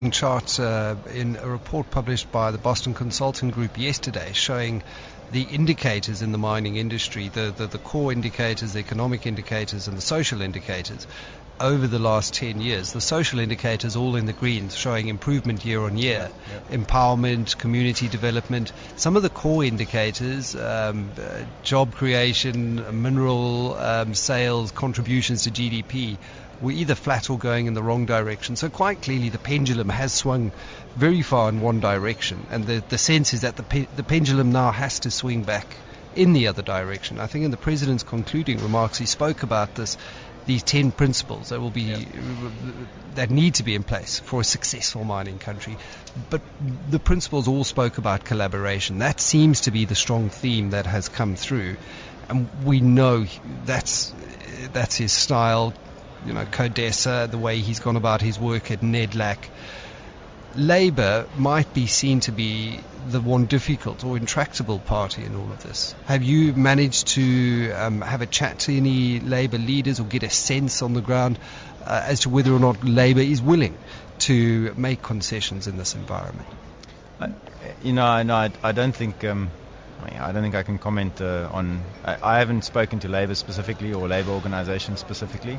chart in a report published by the Boston Consulting Group yesterday showing the indicators in the mining industry, the core indicators, the economic indicators and the social indicators over the last 10 years. The social indicators all in the greens, showing improvement year on year, empowerment, community development. Some of the core indicators, job creation, mineral sales, contributions to GDP, were either flat or going in the wrong direction. So quite clearly the pendulum has swung very far in one direction, and the sense is that the pendulum now has to swing back in the other direction. I think in the President's concluding remarks he spoke about these 10 principles that will be that need to be in place for a successful mining country. But the principles all spoke about collaboration. That seems to be the strong theme that has come through, and we know that's his style. You know, CODESA, the way he's gone about his work at NEDLAC. Labour might be seen to be the one difficult or intractable party in all of this. Have you managed to have a chat to any Labour leaders or get a sense on the ground as to whether or not Labour is willing to make concessions in this environment? I don't think I can comment on. I haven't spoken to Labour specifically or Labour organisations specifically.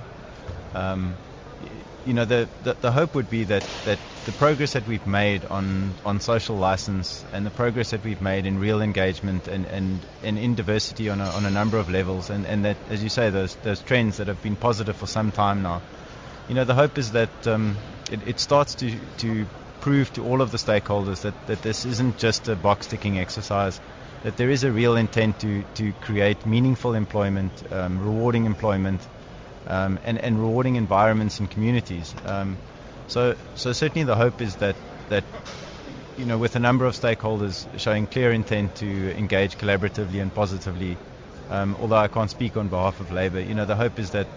The hope would be that the progress that we've made on social license and the progress that we've made in real engagement and in diversity on a number of levels, and that, as you say, those trends that have been positive for some time now, the hope is that it starts to prove to all of the stakeholders that this isn't just a box-ticking exercise, that there is a real intent to create meaningful employment, rewarding employment, and rewarding environments and communities. So certainly the hope is that with a number of stakeholders showing clear intent to engage collaboratively and positively, although I can't speak on behalf of Labour, the hope is that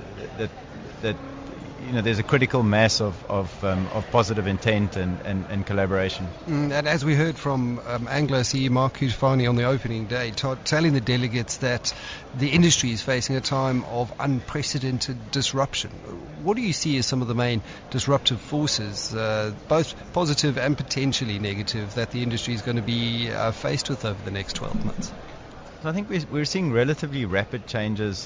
there's a critical mass of positive intent and collaboration. And as we heard from Anglo CEO Mark Cutifani on the opening day, telling the delegates that the industry is facing a time of unprecedented disruption. What do you see as some of the main disruptive forces, both positive and potentially negative, that the industry is going to be faced with over the next 12 months? I think we're seeing relatively rapid changes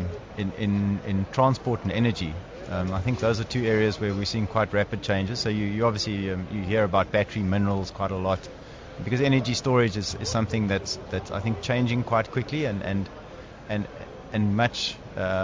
in transport and energy. I think those are two areas where we're seeing quite rapid changes. So you obviously you hear about battery minerals quite a lot, because energy storage is something that's I think changing quite quickly and much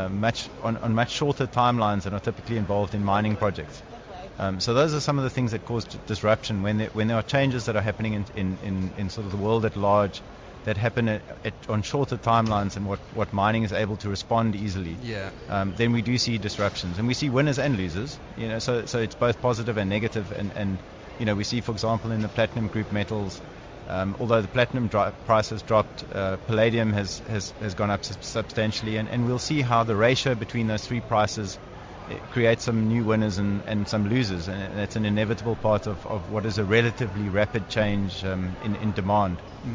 on much shorter timelines than are typically involved in mining projects. So those are some of the things that cause disruption when there are changes that are happening in sort of the world at large, that happen on shorter timelines than what mining is able to respond easily. Then we do see disruptions, and we see winners and losers. So it's both positive and negative. And we see, for example, in the platinum group metals, although the platinum price has dropped, palladium has gone up substantially, and we'll see how the ratio between those three prices create some new winners and some losers, and that's an inevitable part of what is a relatively rapid change in demand.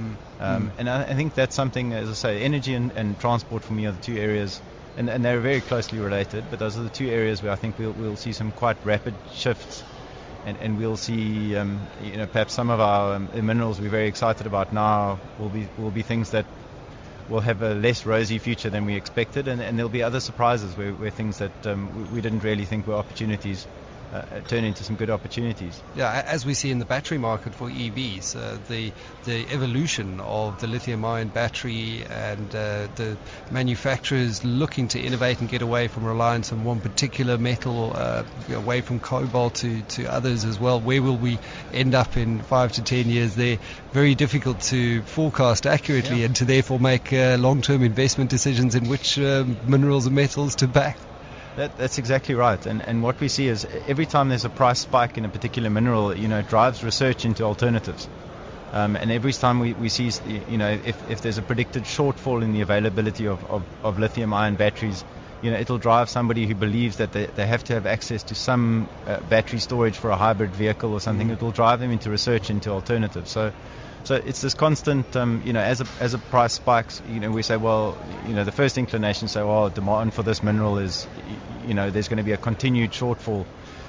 And I think that's something, as I say, energy and transport for me are the two areas, and they're very closely related, but those are the two areas where I think we'll see some quite rapid shifts, and we'll see perhaps some of our minerals we're very excited about now will be things that will have a less rosy future than we expected, and there'll be other surprises where things that we didn't really think were opportunities turn into some good opportunities. Yeah, as we see in the battery market for EVs, the evolution of the lithium-ion battery and the manufacturers looking to innovate and get away from reliance on one particular metal, away from cobalt to others as well. Where will we end up in 5 to 10 years? They're very difficult to forecast accurately, and to therefore make long-term investment decisions in which minerals and metals to back. That's exactly right, and what we see is every time there's a price spike in a particular mineral, it drives research into alternatives, and every time we see, if there's a predicted shortfall in the availability of lithium-ion batteries, it'll drive somebody who believes that they have to have access to some battery storage for a hybrid vehicle or something. It'll drive them into research into alternatives. So it's this constant, as a price spikes, we say, well, the first inclination say, well, demand for this mineral is, there's going to be a continued shortfall.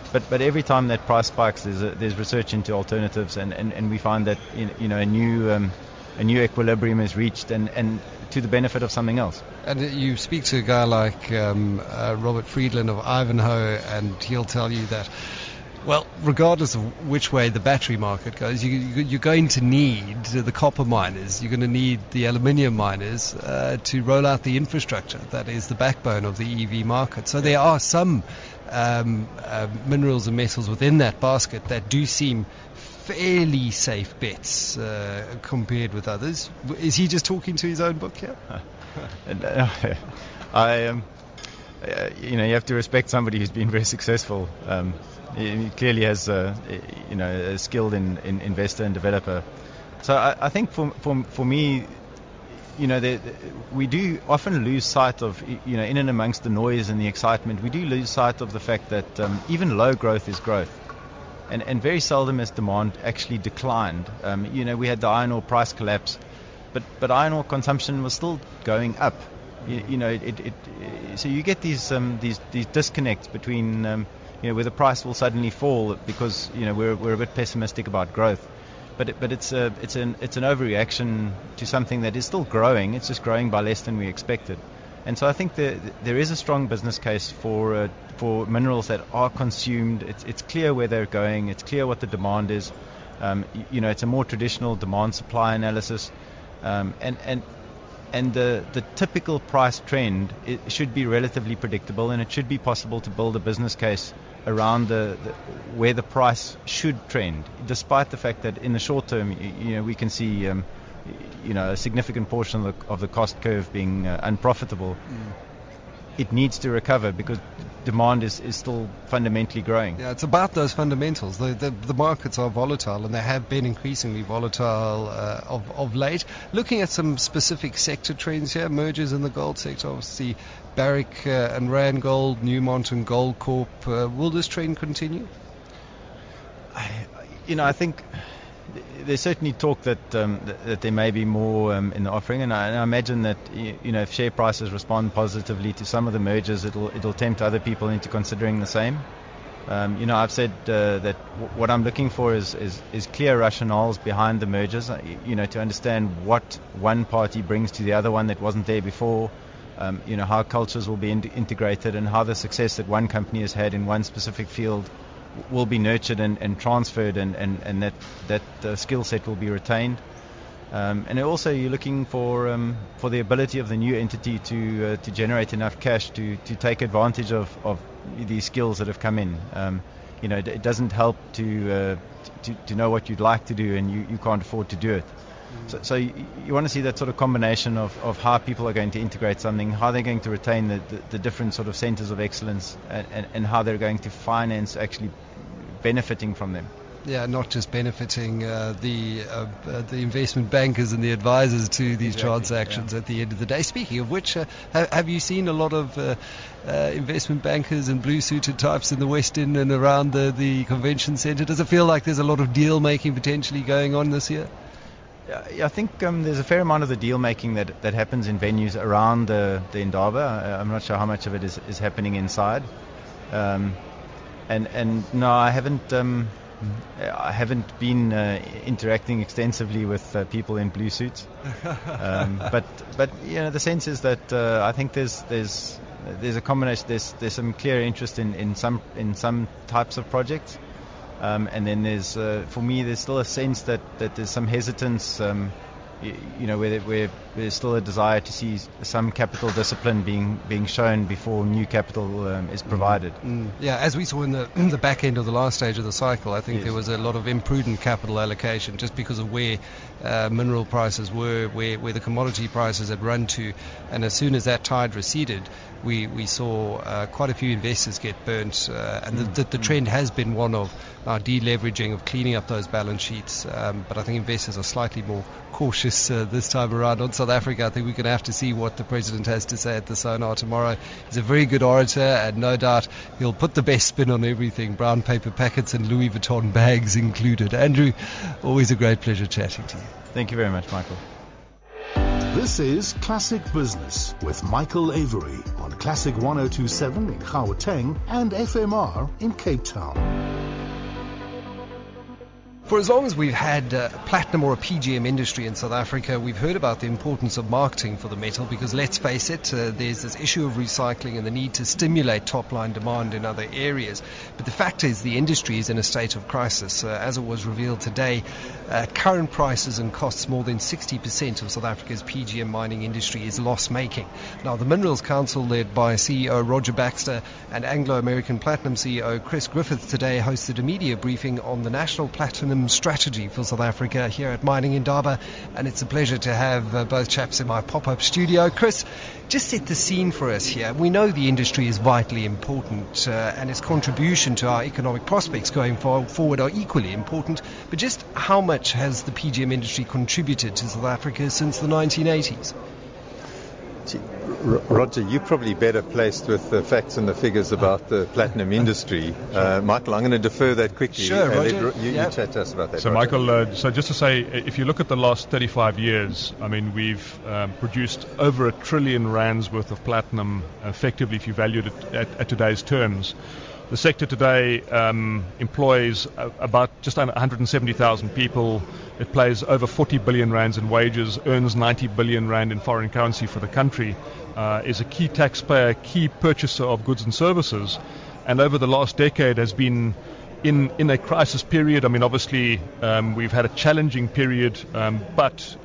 But every time that price spikes, there's research into alternatives, and we find that a new equilibrium is reached, and to the benefit of something else. And you speak to a guy like Robert Friedland of Ivanhoe, and he'll tell you that, well, regardless of which way the battery market goes, you're going to need the copper miners, you're going to need the aluminium miners to roll out the infrastructure that is the backbone of the EV market. So there are some minerals and metals within that basket that do seem fairly safe bets compared with others. Is he just talking to his own book here? You have to respect somebody who's been very successful. He clearly has, a skilled investor and developer. So I think for me, we do often lose sight of, in and amongst the noise and the excitement, we do lose sight of the fact that even low growth is growth. And very seldom has demand actually declined. We had the iron ore price collapse, but iron ore consumption was still going up. So you get these disconnects between where the price will suddenly fall because we're a bit pessimistic about growth, but it's an overreaction to something that is still growing. It's just growing by less than we expected. And so I think there is a strong business case for minerals that are consumed. It's clear where they're going. It's clear what the demand is. It's a more traditional demand-supply analysis, and the typical price trend, it should be relatively predictable, and it should be possible to build a business case around where the price should trend, despite the fact that in the short term, we can see a significant portion of the cost curve being unprofitable. It needs to recover because demand is still fundamentally growing. Yeah, it's about those fundamentals. The markets are volatile, and they have been increasingly volatile of late. Looking at some specific sector trends here, mergers in the gold sector, obviously Barrick and Randgold, Newmont and Goldcorp. Will this trend continue? I think there's certainly talk that there may be more in the offering, and I imagine that if share prices respond positively to some of the mergers, it'll tempt other people into considering the same. I've said that what I'm looking for is clear rationales behind the mergers. To understand what one party brings to the other one that wasn't there before. How cultures will be integrated, and how the success that one company has had in one specific field will be nurtured and transferred, and that skill set will be retained. And also you're looking for the ability of the new entity to generate enough cash to take advantage of these skills that have come in. It doesn't help to know what you'd like to do and you can't afford to do it. So you want to see that sort of combination of how people are going to integrate something, how they're going to retain the different sort of centers of excellence, and how they're going to finance actually benefiting from them. Yeah, not just benefiting the investment bankers and the advisors to these transactions at the end of the day. Speaking of which, have you seen a lot of investment bankers and blue-suited types in the West End and around the convention centre? Does it feel like there's a lot of deal-making potentially going on this year? Yeah, I think there's a fair amount of the deal making that happens in venues around the Indaba. I'm not sure how much of it is happening inside. And no, I haven't been interacting extensively with people in blue suits. But the sense is that I think there's a combination. There's some clear interest in some types of projects. And then for me, there's still a sense that there's some hesitance, where there's still a desire to see some capital discipline being shown before new capital is provided. Yeah, as we saw in the back end of the last stage of the cycle, I think there was a lot of imprudent capital allocation just because of where mineral prices were, where the commodity prices had run to, and as soon as that tide receded, we saw quite a few investors get burnt, and the trend has been one of deleveraging, of cleaning up those balance sheets, but I think investors are slightly more cautious this time around. On South Africa, I think we're going to have to see what the president has to say at the Sonar tomorrow. He's a very good orator, and no doubt he'll put the best spin on everything, brown paper packets and Louis Vuitton bags included. Andrew, always a great pleasure chatting to you. Thank you very much, Michael. This is Classic Business with Michael Avery on Classic 1027 in Gauteng and FMR in Cape Town. For as long as we've had platinum or a PGM industry in South Africa, we've heard about the importance of marketing for the metal because, let's face it, there's this issue of recycling and the need to stimulate top-line demand in other areas. But the fact is the industry is in a state of crisis. As it was revealed today, current prices and costs more than 60% of South Africa's PGM mining industry is loss-making. Now, the Minerals Council, led by CEO Roger Baxter and Anglo-American Platinum CEO Chris Griffith, today hosted a media briefing on the National Platinum strategy for South Africa here at Mining Indaba, and it's a pleasure to have both chaps in my pop-up studio. Chris, just set the scene for us here. We know the industry is vitally important and its contribution to our economic prospects going forward are equally important, but just how much has the PGM industry contributed to South Africa since the 1980s? Roger, you're probably better placed with the facts and the figures about the platinum industry. Michael, I'm going to defer that quickly. Sure, Roger. You chat to us about that. So, Roger. Michael, so just to say, if you look at the last 35 years, I mean, we've produced over R1 trillion worth of platinum, effectively, if you valued it at today's terms. The sector today employs about just under 170,000 people. It pays over 40 billion rands in wages, earns 90 billion rand in foreign currency for the country, is a key taxpayer, key purchaser of goods and services, and over the last decade has been in a crisis period. I mean, obviously, we've had a challenging period, but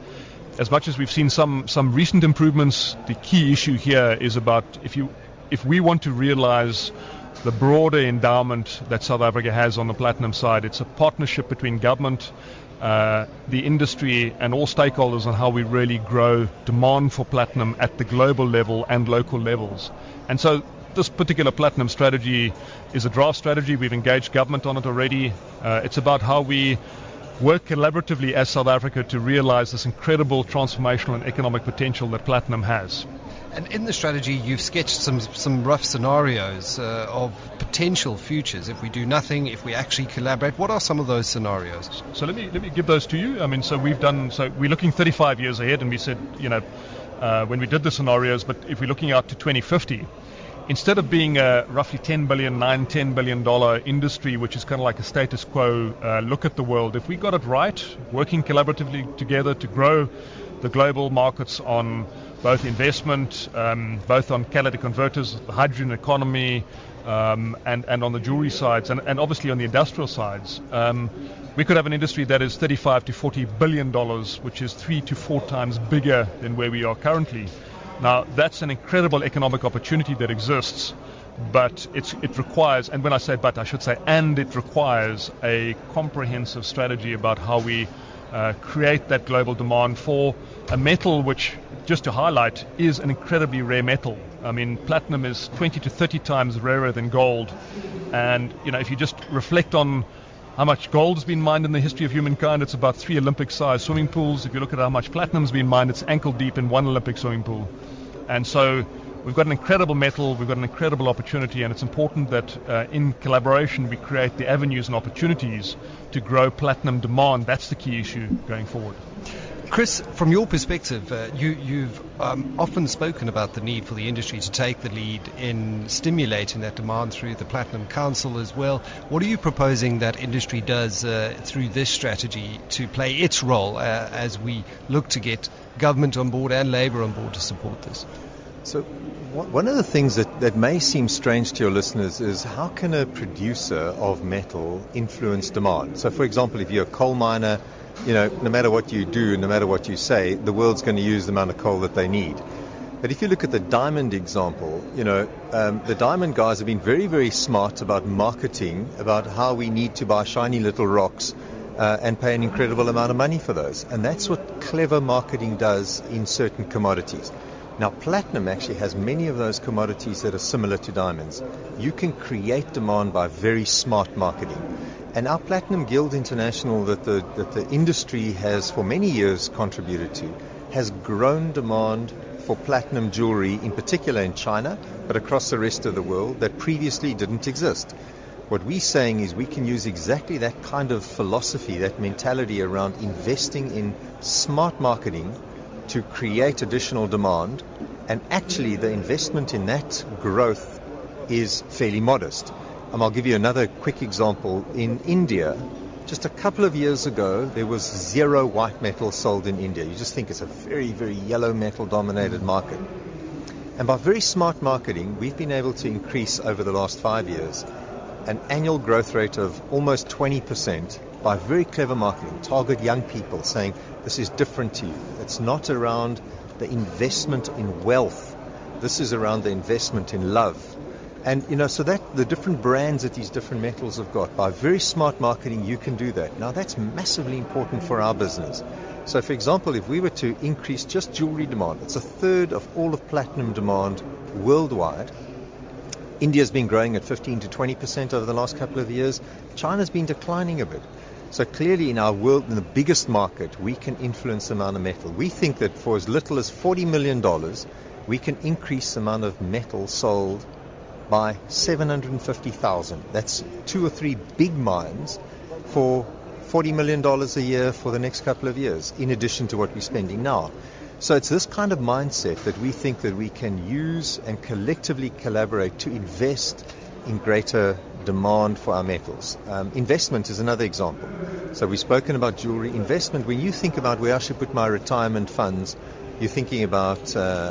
as much as we've seen some recent improvements, the key issue here is about if we want to realize the broader endowment that South Africa has on the platinum side, it's a partnership between government, the industry and all stakeholders on how we really grow demand for platinum at the global level and local levels. And so this particular platinum strategy is a draft strategy. We've engaged government on it already. It's about how we work collaboratively as South Africa to realize this incredible transformational and economic potential that platinum has. And in the strategy, you've sketched some rough scenarios of potential futures. If we do nothing, if we actually collaborate, what are some of those scenarios? So let me give those to you. I mean, so we're looking 35 years ahead, and we said, when we did the scenarios, but if we're looking out to 2050, instead of being a roughly $10 billion industry, which is kind of like a status quo look at the world, if we got it right, working collaboratively together to grow the global markets on both investment, both on catalytic converters, the hydrogen economy, and on the jewelry sides, and obviously on the industrial sides, we could have an industry that is $35 to $40 billion, which is 3 to 4 times bigger than where we are currently. Now, that's an incredible economic opportunity that exists, but it requires, and when I say but, I should say, and it requires a comprehensive strategy about how we create that global demand for a metal which, just to highlight, is an incredibly rare metal. I mean, platinum is 20 to 30 times rarer than gold. And, if you just reflect on how much gold has been mined in the history of humankind, it's about 3 Olympic-sized swimming pools. If you look at how much platinum has been mined, it's ankle deep in 1 Olympic swimming pool. And so we've got an incredible metal, we've got an incredible opportunity, and it's important that in collaboration we create the avenues and opportunities to grow platinum demand. That's the key issue going forward. Chris, from your perspective, you've often spoken about the need for the industry to take the lead in stimulating that demand through the Platinum Council as well. What are you proposing that industry does through this strategy to play its role as we look to get government on board and Labour on board to support this? So one of the things that may seem strange to your listeners is how can a producer of metal influence demand? So, for example, if you're a coal miner, no matter what you do, no matter what you say, the world's going to use the amount of coal that they need. But if you look at the diamond example, the diamond guys have been very, very smart about marketing, about how we need to buy shiny little rocks and pay an incredible amount of money for those. And that's what clever marketing does in certain commodities. Now, platinum actually has many of those commodities that are similar to diamonds. You can create demand by very smart marketing. And our Platinum Guild International that the industry has for many years contributed to has grown demand for platinum jewelry, in particular in China, but across the rest of the world, that previously didn't exist. What we're saying is we can use exactly that kind of philosophy, that mentality around investing in smart marketing to create additional demand, and actually the investment in that growth is fairly modest. I'll give you another quick example. In India, just a couple of years ago, there was zero white metal sold in India. You just think it's a very, very yellow metal dominated market. And by very smart marketing, we've been able to increase over the last 5 years an annual growth rate of almost 20% by very clever marketing. Target young people, saying this is different to you. It's not around the investment in wealth. This is around the investment in love. And, so that the different brands that these different metals have got, by very smart marketing, you can do that. Now, that's massively important for our business. So, for example, if we were to increase just jewelry demand, it's a third of all of platinum demand worldwide. India's been growing at 15 to 20% over the last couple of years. China's been declining a bit. So clearly in our world, in the biggest market, we can influence the amount of metal. We think that for as little as $40 million, we can increase the amount of metal sold by 750,000. That's 2 or 3 big mines for $40 million a year for the next couple of years, in addition to what we're spending now. So it's this kind of mindset that we think that we can use and collectively collaborate to invest in greater demand for our metals. Investment is another example. So we've spoken about jewelry. Investment, when you think about where I should put my retirement funds, you're thinking about,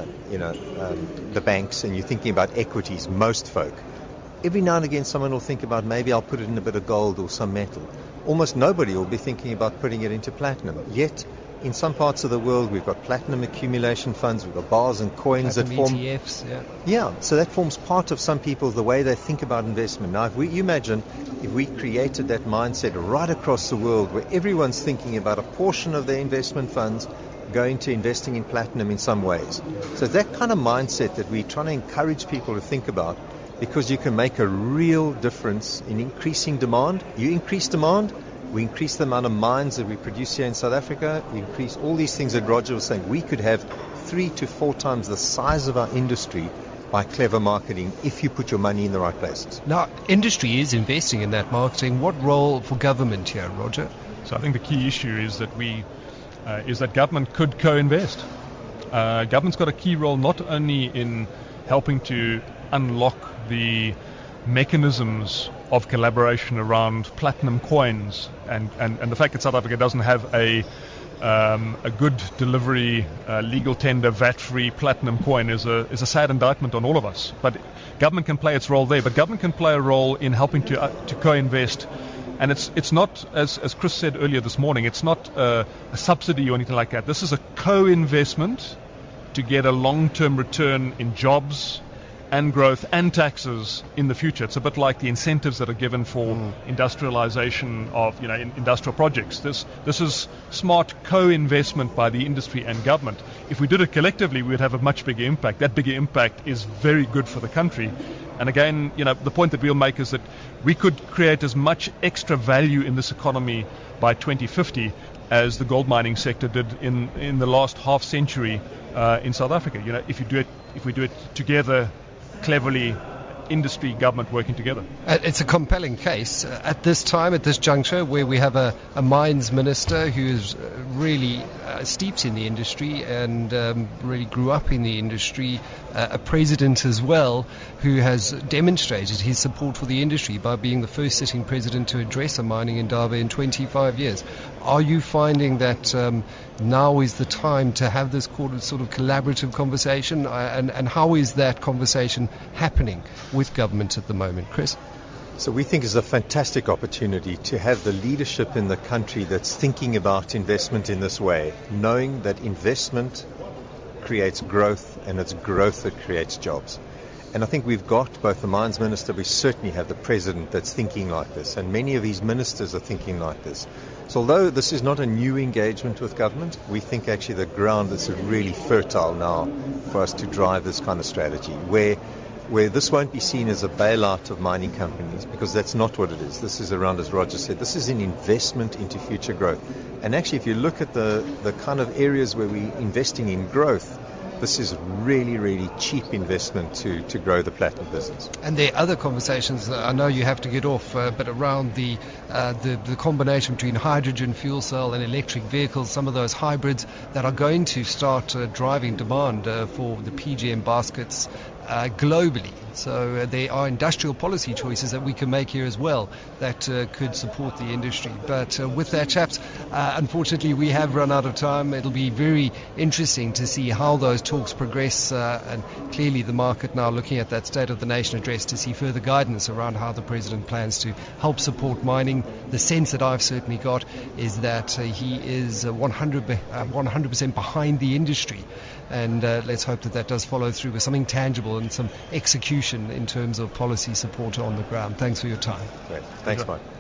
the banks, and you're thinking about equities, most folk. Every now and again, someone will think about maybe I'll put it in a bit of gold or some metal. Almost nobody will be thinking about putting it into platinum. Yet, in some parts of the world, we've got platinum accumulation funds, we've got bars and coins platinum that form ETFs, Yeah, so that forms part of some people, the way they think about investment. Now, you imagine if we created that mindset right across the world, where everyone's thinking about a portion of their investment funds going to investing in platinum in some ways. So that kind of mindset that we're trying to encourage people to think about, because you can make a real difference in increasing demand. You increase demand, we increase the amount of mines that we produce here in South Africa, we increase all these things that Roger was saying. We could have 3 to 4 times the size of our industry by clever marketing if you put your money in the right places. Now, industry is investing in that marketing. What role for government here, Roger? So I think the key issue is that government could co-invest. Government's got a key role not only in helping to unlock the mechanisms of collaboration around platinum coins, and the fact that South Africa doesn't have a good delivery legal tender VAT-free platinum coin is a sad indictment on all of us. But government can play its role there. But government can play a role in helping to co-invest. And it's not, as Chris said earlier this morning, it's not a subsidy or anything like that. This is a co-investment to get a long-term return in jobs and growth and taxes in the future. It's a bit like the incentives that are given for industrialization of industrial projects. This is smart co-investment by the industry and government. If we did it collectively, we would have a much bigger impact. That bigger impact is very good for the country. And again, the point that we'll make is that we could create as much extra value in this economy by 2050 as the gold mining sector did in the last half century in South Africa. If we do it together, cleverly, industry, government working together. It's a compelling case at this time, at this juncture, where we have a mines minister who is really steeped in the industry and really grew up in the industry, a president as well who has demonstrated his support for the industry by being the first sitting president to address a mining indaba in 25 years. Are you finding that now is the time to have this sort of collaborative conversation, and how is that conversation happening with government at the moment, Chris? So we think it's a fantastic opportunity to have the leadership in the country that's thinking about investment in this way, knowing that investment creates growth, and it's growth that creates jobs. And I think we've got both the mines minister, we certainly have the president that's thinking like this, and many of these ministers are thinking like this. So although this is not a new engagement with government, we think actually the ground is really fertile now for us to drive this kind of strategy, where this won't be seen as a bailout of mining companies, because that's not what it is. This is around, as Roger said, this is an investment into future growth. And actually, if you look at the kind of areas where we're investing in growth, this is really, really cheap investment to grow the platinum business. And there are other conversations, I know you have to get off, but around the combination between hydrogen fuel cell and electric vehicles, some of those hybrids that are going to start driving demand for the PGM baskets globally. So there are industrial policy choices that we can make here as well that could support the industry. But with that, chaps, unfortunately we have run out of time. It'll be very interesting to see how those talks progress, and clearly the market now looking at that State of the Nation address to see further guidance around how the President plans to help support mining. The sense that I've certainly got is that he is 100% behind the industry, and let's hope that does follow through with something tangible and some execution in terms of policy support on the ground. Thanks for your time. Great. Thanks, Mike.